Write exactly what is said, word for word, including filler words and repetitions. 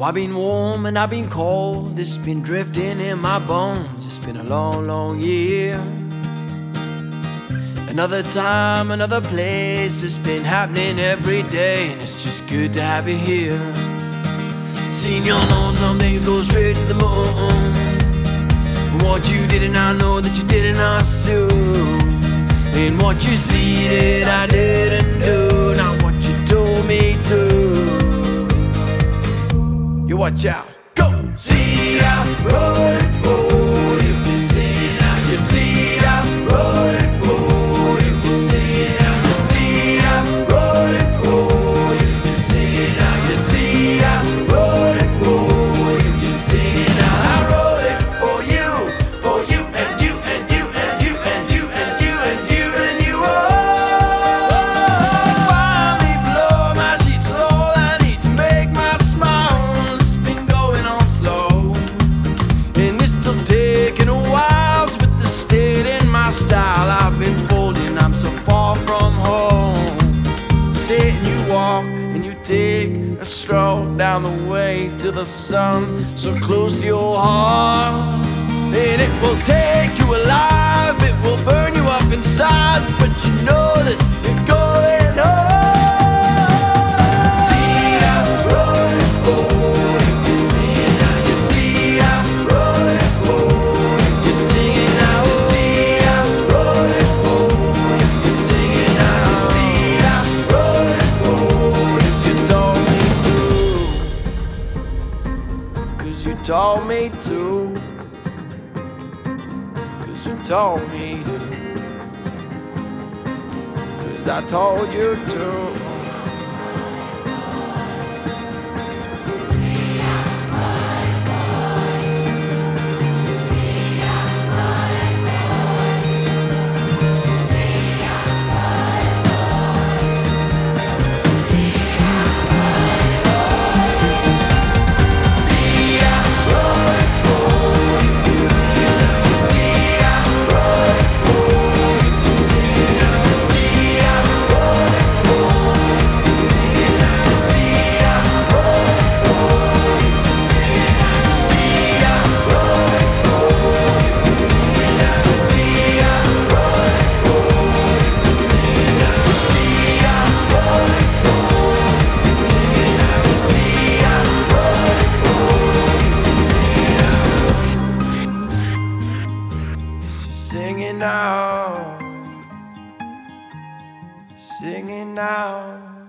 Oh, I've been warm and I've been cold, it's been drifting in my bones. It's been a long, long year. Another time, another place, it's been happening every day, and it's just good to have you here. Seen you know some things go straight to the moon. What you did and I know that you did and I too. And what you see that I didn't do, not what you told me to. You watch out, go! See, I wrote it for you. You see it out. You see, I wrote it for you. You see it out. You see, I wrote it for you. You see it out. You see, I wrote it for you. You see it out. I wrote it for you, for you and you and you and you and you and you and you and you. Oh, finally blow my sheets with all I need to make my smile. It's been going on slow, and it's still taking a while to put the state in my style. I've been folding, I'm so far from home. Sit and you walk and you take a stroll down the way to the sun, so close to your heart. And it will take you alive, it will burn you up inside, but you know this, you're going on. See, I wrote it for you. You see it now. You see, I wrote it for you. You sing it now. You see, I wrote it for you. You sing it now. You see, I wrote it for you. 'Cause you told me to. 'Cause you told me to. 'Cause you told me to. 'Cause I told you to. Singing now, singing now.